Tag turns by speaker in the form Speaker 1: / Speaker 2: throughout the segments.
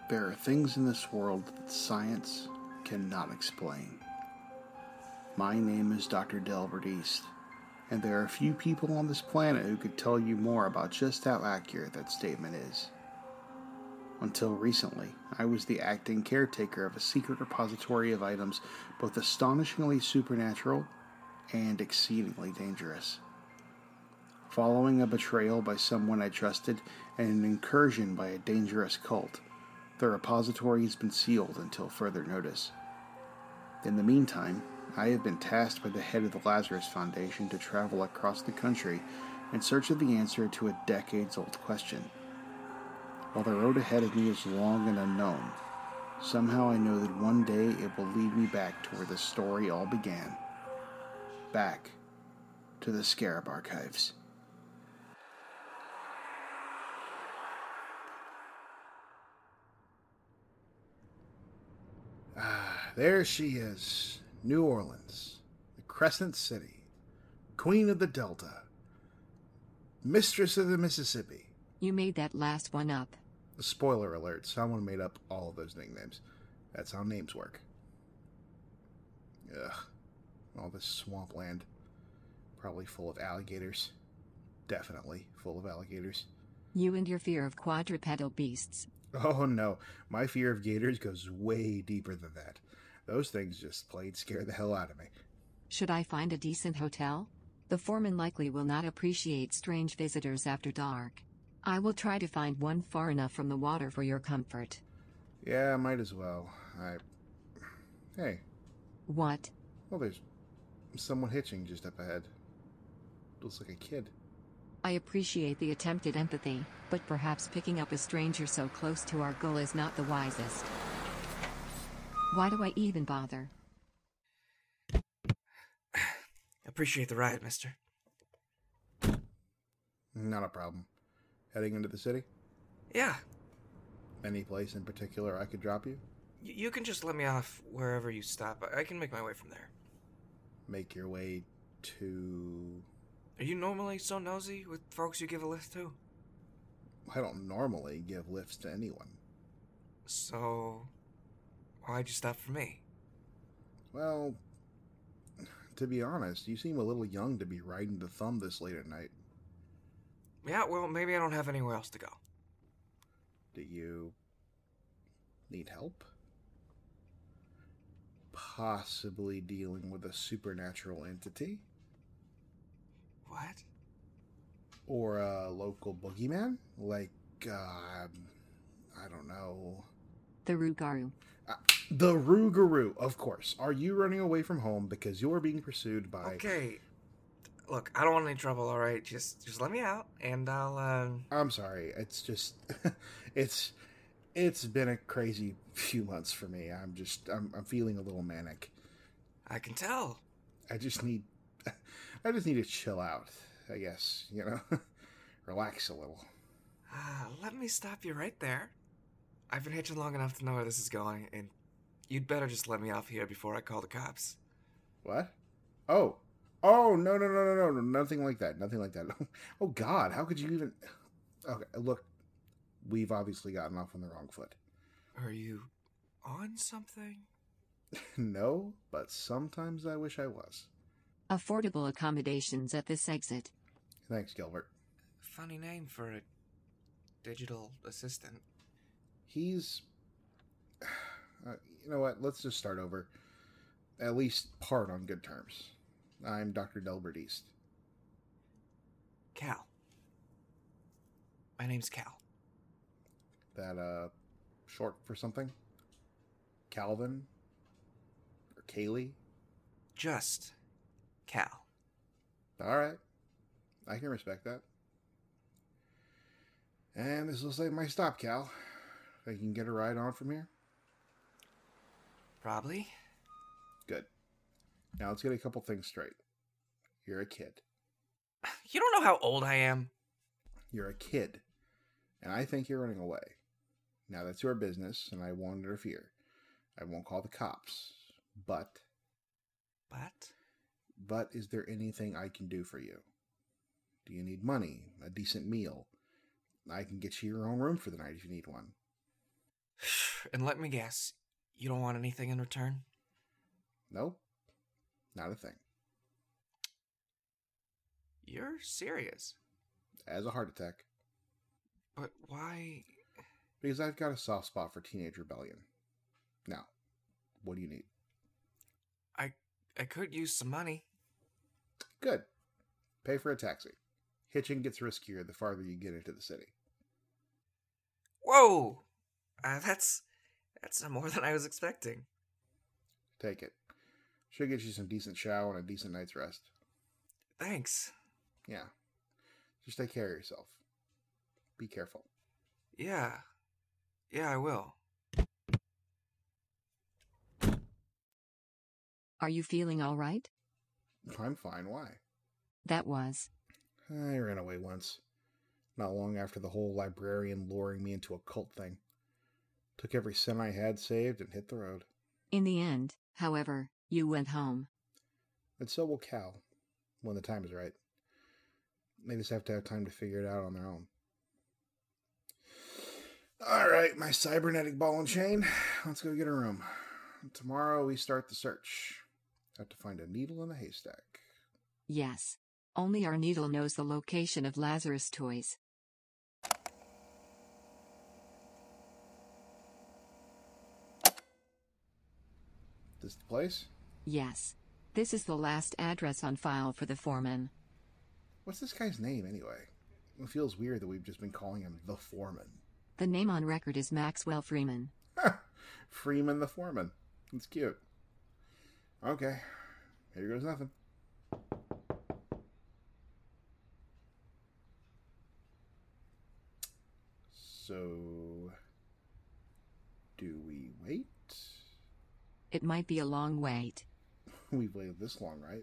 Speaker 1: There are things in this world that science cannot explain. My name is Dr. Delbert East, and there are few people on this planet who could tell you more about just how accurate that statement is. Until recently, I was the acting caretaker of a secret repository of items both astonishingly supernatural and exceedingly dangerous. Following a betrayal by someone I trusted and an incursion by a dangerous cult, the repository has been sealed until further notice. In the meantime, I have been tasked by the head of the Lazarus Foundation to travel across the country in search of the answer to a decades-old question. While the road ahead of me is long and unknown, somehow I know that one day it will lead me back to where the story all began. Back to the Scarab Archives.
Speaker 2: There she is, New Orleans, the Crescent City, Queen of the Delta, Mistress of the Mississippi.
Speaker 3: You made that last one up.
Speaker 2: Spoiler alert, someone made up all of those nicknames. That's how names work. Ugh, all this swampland, probably full of alligators. Definitely full of alligators.
Speaker 3: You and your fear of quadrupedal beasts.
Speaker 2: Oh no, my fear of gators goes way deeper than that. Those things just plain scare the hell out of me.
Speaker 3: Should I find a decent hotel? The foreman likely will not appreciate strange visitors after dark. I will try to find one far enough from the water for your comfort.
Speaker 2: Yeah, might as well. Hey.
Speaker 3: What?
Speaker 2: Well, there's someone hitching just up ahead. Looks like a kid.
Speaker 3: I appreciate the attempted empathy, but perhaps picking up a stranger so close to our goal is not the wisest. Why do I even bother?
Speaker 4: Appreciate the ride, mister.
Speaker 2: Not a problem. Heading into the city?
Speaker 4: Yeah.
Speaker 2: Any place in particular I could drop you?
Speaker 4: You can just let me off wherever you stop. I can make my way from there.
Speaker 2: Make your way to...
Speaker 4: Are you normally so nosy with folks you give a lift to?
Speaker 2: I don't normally give lifts to anyone.
Speaker 4: So... why'd you stop for me?
Speaker 2: Well, to be honest, you seem a little young to be riding the thumb this late at night.
Speaker 4: Yeah, well, maybe I don't have anywhere else to go.
Speaker 2: Do you need help? Possibly dealing with a supernatural entity?
Speaker 4: What?
Speaker 2: Or a local boogeyman? Like, I don't know.
Speaker 3: The Rougarou.
Speaker 2: The Rougarou, of course. Are you running away from home because you're being pursued by...
Speaker 4: Okay. Look, I don't want any trouble, alright? Just let me out, and I'll,
Speaker 2: I'm sorry. It's just... It's been a crazy few months for me. I'm feeling a little manic.
Speaker 4: I can tell.
Speaker 2: I just need to chill out, I guess, you know? Relax a little.
Speaker 4: Let me stop you right there. I've been hitching long enough to know where this is going, and you'd better just let me off here before I call the cops.
Speaker 2: What? Oh, no, nothing like that, Oh, God, how could you even... Okay, look, we've obviously gotten off on the wrong foot.
Speaker 4: Are you on something?
Speaker 2: No, but sometimes I wish I was.
Speaker 3: Affordable accommodations at this exit.
Speaker 2: Thanks, Gilbert.
Speaker 4: Funny name for a digital assistant.
Speaker 2: He's... you know what? Let's just start over. At least part on good terms. I'm Dr. Delbert East.
Speaker 4: Cal. My name's Cal.
Speaker 2: That, short for something? Calvin? Or Kaylee?
Speaker 4: Just Cal.
Speaker 2: Alright. I can respect that. And this looks like my stop, Cal. I can get a ride on from here?
Speaker 4: Probably.
Speaker 2: Good. Now let's get a couple things straight. You're a kid.
Speaker 4: You don't know how old I am.
Speaker 2: You're a kid. And I think you're running away. Now that's your business, and I won't interfere. I won't call the cops. But is there anything I can do for you? Do you need money? A decent meal? I can get you your own room for the night if you need one.
Speaker 4: And let me guess, you don't want anything in return?
Speaker 2: Nope. Not a thing.
Speaker 4: You're serious.
Speaker 2: As a heart attack.
Speaker 4: But why?
Speaker 2: Because I've got a soft spot for teenage rebellion. Now, what do you need?
Speaker 4: I could use some money.
Speaker 2: Good. Pay for a taxi. Hitching gets riskier the farther you get into the city.
Speaker 4: Whoa! That's more than I was expecting.
Speaker 2: Take it. Should get you some decent shower and a decent night's rest.
Speaker 4: Thanks.
Speaker 2: Yeah. Just take care of yourself. Be careful.
Speaker 4: Yeah, I will.
Speaker 3: Are you feeling all right?
Speaker 2: I'm fine. Why?
Speaker 3: That was.
Speaker 2: I ran away once. Not long after the whole librarian luring me into a cult thing. Took every cent I had saved and hit the road.
Speaker 3: In the end, however, you went home.
Speaker 2: And so will Cal, when the time is right. They just have to have time to figure it out on their own. Alright, my cybernetic ball and chain. Let's go get a room. Tomorrow we start the search. Have to find a needle in a haystack.
Speaker 3: Yes. Only our needle knows the location of Lazarus toys.
Speaker 2: This the place?
Speaker 3: Yes. This is the last address on file for the foreman.
Speaker 2: What's this guy's name, anyway? It feels weird that we've just been calling him the foreman.
Speaker 3: The name on record is Maxwell Freeman.
Speaker 2: Freeman the foreman. It's cute. Okay. Here goes nothing. So, do we wait?
Speaker 3: It might be a long wait.
Speaker 2: We've waited this long, right?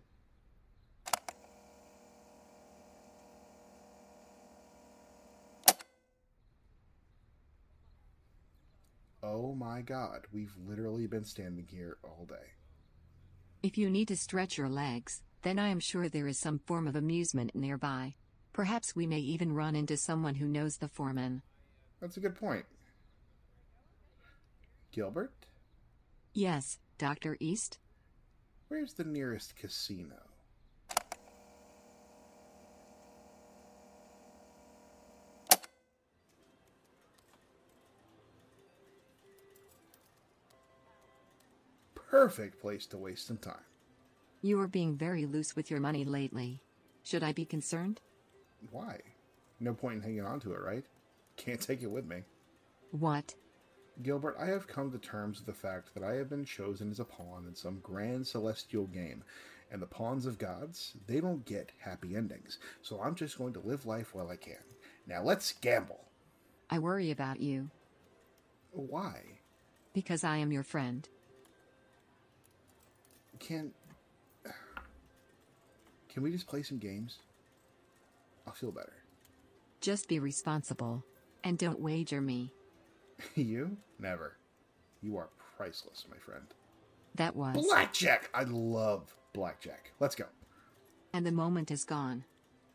Speaker 2: Oh my god, we've literally been standing here all day.
Speaker 3: If you need to stretch your legs, then I am sure there is some form of amusement nearby. Perhaps we may even run into someone who knows the foreman.
Speaker 2: That's a good point. Gilbert?
Speaker 3: Yes, Dr. East?
Speaker 2: Where's the nearest casino? Perfect place to waste some time.
Speaker 3: You are being very loose with your money lately. Should I be concerned?
Speaker 2: Why? No point in hanging on to it, right? Can't take it with me.
Speaker 3: What?
Speaker 2: Gilbert, I have come to terms with the fact that I have been chosen as a pawn in some grand celestial game, and the pawns of gods, they don't get happy endings, so I'm just going to live life while I can. Now let's gamble.
Speaker 3: I worry about you.
Speaker 2: Why?
Speaker 3: Because I am your friend.
Speaker 2: Can we just play some games? I'll feel better.
Speaker 3: Just be responsible. And don't wager me.
Speaker 2: You? Never. You are priceless, my friend.
Speaker 3: That was.
Speaker 2: Blackjack! I love blackjack. Let's go.
Speaker 3: And the moment is gone.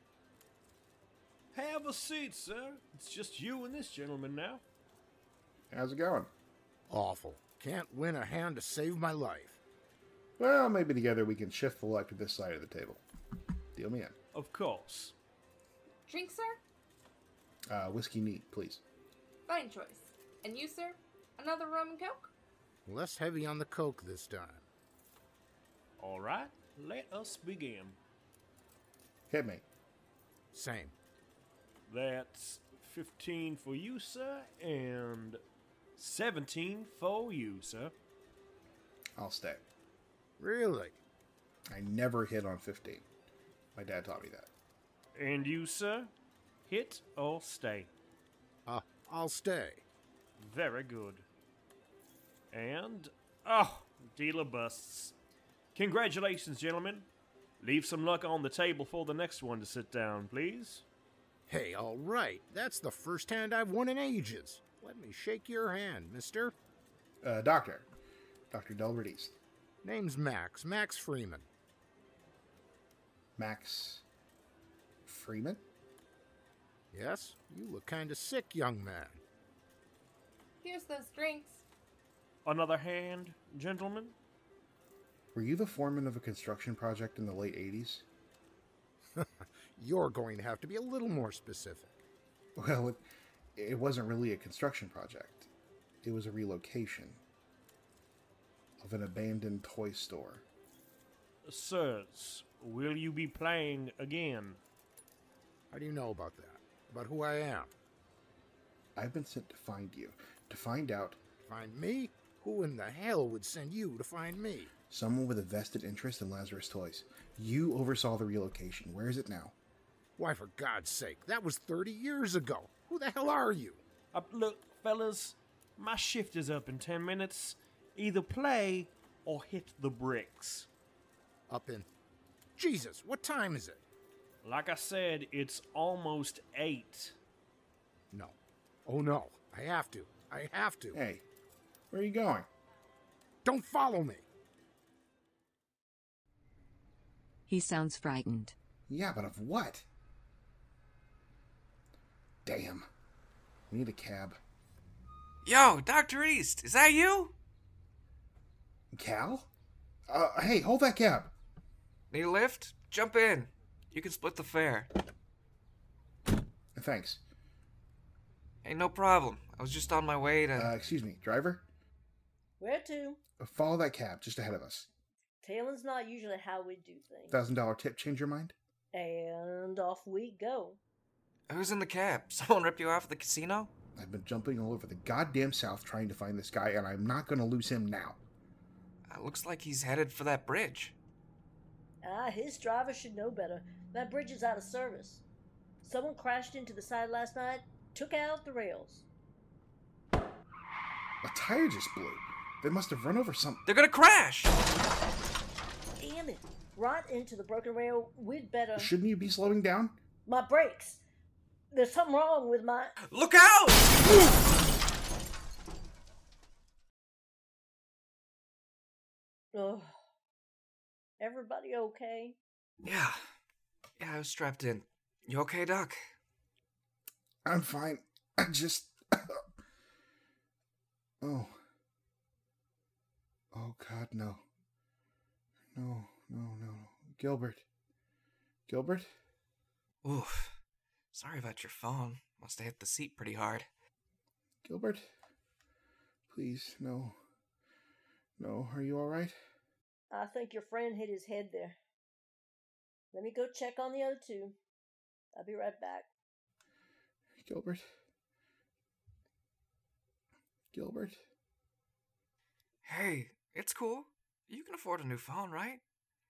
Speaker 5: Have a seat, sir. It's just you and this gentleman now.
Speaker 2: How's it going?
Speaker 6: Awful. Can't win a hand to save my life.
Speaker 2: Well, maybe together we can shift the luck to this side of the table. Deal me in.
Speaker 5: Of course.
Speaker 7: Drink, sir?
Speaker 2: Whiskey neat, please.
Speaker 7: Fine choice. And you, sir? Another rum and coke?
Speaker 6: Less heavy on the coke this time.
Speaker 5: All right, let us begin.
Speaker 2: Hit me.
Speaker 6: Same.
Speaker 5: That's 15 for you, sir, and 17 for you, sir.
Speaker 2: I'll stay.
Speaker 6: Really?
Speaker 2: I never hit on 15. My dad taught me that.
Speaker 5: And you, sir? Hit or stay?
Speaker 6: I'll stay.
Speaker 5: Very good. And, dealer busts. Congratulations, gentlemen. Leave some luck on the table for the next one to sit down, please.
Speaker 6: Hey, all right. That's the first hand I've won in ages. Let me shake your hand, mister.
Speaker 2: Doctor. Dr. Delbert East.
Speaker 6: Name's Max. Max Freeman.
Speaker 2: Max Freeman?
Speaker 6: Yes? You look kind of sick, young man.
Speaker 7: Here's those drinks.
Speaker 5: Another hand, gentlemen?
Speaker 2: Were you the foreman of a construction project in the late 80s?
Speaker 6: You're going to have to be a little more specific.
Speaker 2: Well, it wasn't really a construction project. It was a relocation of an abandoned toy store.
Speaker 5: Sirs, will you be playing again?
Speaker 6: How do you know about that? About who I am?
Speaker 2: I've been sent to find you, to find out
Speaker 6: Find me? Who in the hell would send you to find me?
Speaker 2: someone with a vested interest in Lazarus Toys. You oversaw the relocation. Where is it now?
Speaker 6: Why, for God's sake, that was 30 years ago. Who the hell are you?
Speaker 5: Look, fellas, my shift is up in 10 minutes. Either play or hit the bricks.
Speaker 6: Up in... Jesus, what time is it?
Speaker 5: Like I said, it's almost 8.
Speaker 6: No. Oh, no. I have to. I have to.
Speaker 2: Hey, where are you going?
Speaker 6: Don't follow me.
Speaker 3: He sounds frightened.
Speaker 2: Yeah, but of what? Damn. We need a cab.
Speaker 4: Yo, Dr. East, is that you?
Speaker 2: Cal? Hey, hold that cab.
Speaker 4: Need a lift? Jump in. You can split the fare.
Speaker 2: Thanks.
Speaker 4: Hey, no problem. I was just on my way to...
Speaker 2: Excuse me, driver?
Speaker 8: Where to?
Speaker 2: Follow that cab just ahead of us.
Speaker 8: Tailing's not usually how we do things.
Speaker 2: $1,000 tip, change your mind?
Speaker 8: And off we go.
Speaker 4: Who's in the cab? Someone rip you off at the casino?
Speaker 2: I've been jumping all over the goddamn South trying to find this guy, and I'm not going to lose him now.
Speaker 4: Looks like he's headed for that bridge.
Speaker 8: His driver should know better. That bridge is out of service. Someone crashed into the side last night, took out the rails.
Speaker 2: A tire just blew. They must have run over something.
Speaker 4: They're gonna crash!
Speaker 8: Damn it. Right into the broken rail. We'd better...
Speaker 2: Shouldn't you be slowing down?
Speaker 8: My brakes. There's something wrong with my...
Speaker 4: Look out!
Speaker 8: Ugh. Everybody okay?
Speaker 4: Yeah, I was strapped in. You okay, Doc?
Speaker 2: I'm fine. I just... Oh. Oh, God, no. No. Gilbert. Gilbert?
Speaker 4: Oof. Sorry about your phone. Must have hit the seat pretty hard.
Speaker 2: Gilbert? Please, no. No, are you alright?
Speaker 8: I think your friend hit his head there. Let me go check on the other two. I'll be right back.
Speaker 2: Gilbert? Gilbert?
Speaker 4: Hey, it's cool. You can afford a new phone, right?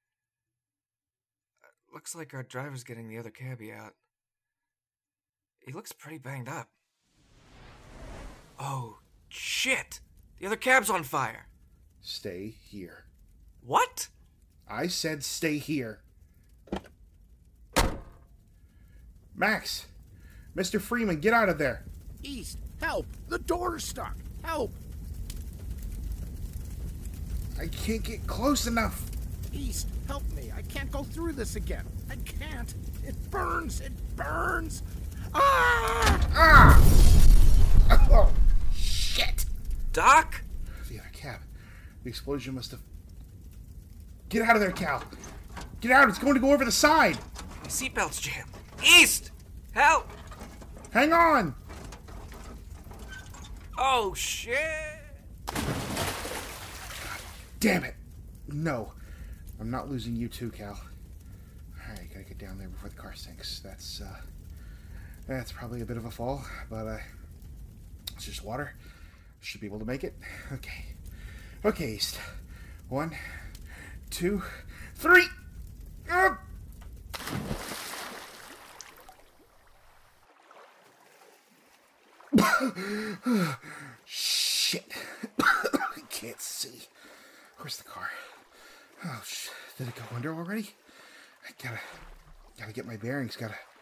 Speaker 4: Looks like our driver's getting the other cabbie out. He looks pretty banged up. Oh, shit! The other cab's on fire!
Speaker 2: Stay here.
Speaker 4: What?
Speaker 2: I said stay here. Max! Mr. Freeman, get out of there!
Speaker 6: East, help! The door's stuck! Help!
Speaker 2: I can't get close enough!
Speaker 6: East, help me! I can't go through this again! I can't! It burns! It burns! Ah!
Speaker 2: Ah! Oh, shit!
Speaker 4: Doc?
Speaker 2: The other cab. The explosion must have... Get out of there, Cal! Get out! It's going to go over the side!
Speaker 4: My seatbelt's jammed. East! Help!
Speaker 2: Hang on!
Speaker 4: Oh, shit!
Speaker 2: Damn it! No. I'm not losing you too, Cal. Alright, gotta get down there before the car sinks. That's probably a bit of a fall, but, it's just water. Should be able to make it. Okay. Okay, East. 1, 2, 3! Shit. I can't see. Where's the car? Oh, shit. Did it go under already? I gotta get my bearings.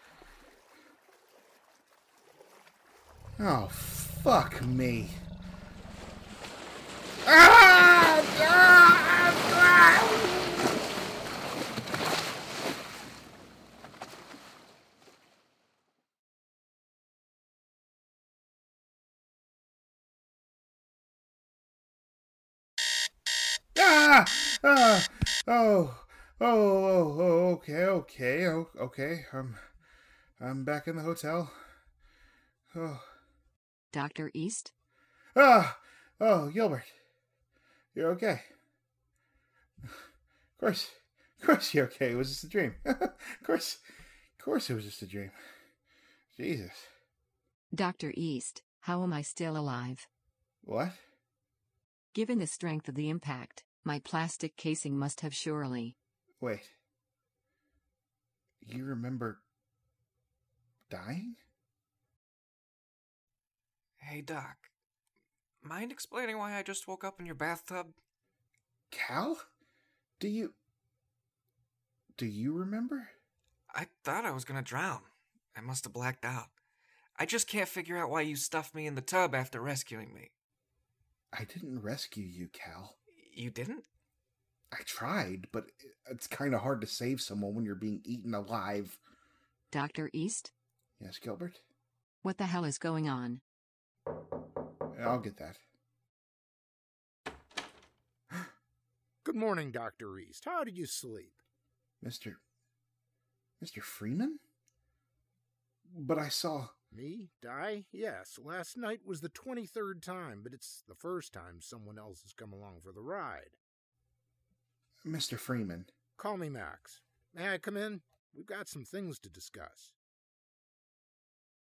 Speaker 2: Oh, fuck me. Ah! Ah! Ah! ah, okay. I'm back in the hotel. Oh,
Speaker 3: Dr. East?
Speaker 2: Gilbert, you're okay. Of course you're okay. It was just a dream. Of course it was just a dream. Jesus.
Speaker 3: Dr. East, how am I still alive?
Speaker 2: What?
Speaker 3: Given the strength of the impact, my plastic casing must have surely.
Speaker 2: Wait. You remember dying?
Speaker 4: Hey, Doc. Mind explaining why I just woke up in your bathtub?
Speaker 2: Cal? Do you remember?
Speaker 4: I thought I was gonna drown. I must have blacked out. I just can't figure out why you stuffed me in the tub after rescuing me.
Speaker 2: I didn't rescue you, Cal.
Speaker 4: You didn't?
Speaker 2: I tried, but it's kind of hard to save someone when you're being eaten alive.
Speaker 3: Dr. East?
Speaker 2: Yes, Gilbert?
Speaker 3: What the hell is going on?
Speaker 2: I'll get that.
Speaker 6: Good morning, Dr. East. How did you sleep?
Speaker 2: Mr. Freeman? But I saw...
Speaker 6: Me? Die? Yes. Last night was the 23rd time, but it's the first time someone else has come along for the ride.
Speaker 2: Mr. Freeman.
Speaker 6: Call me Max. May I come in? We've got some things to discuss.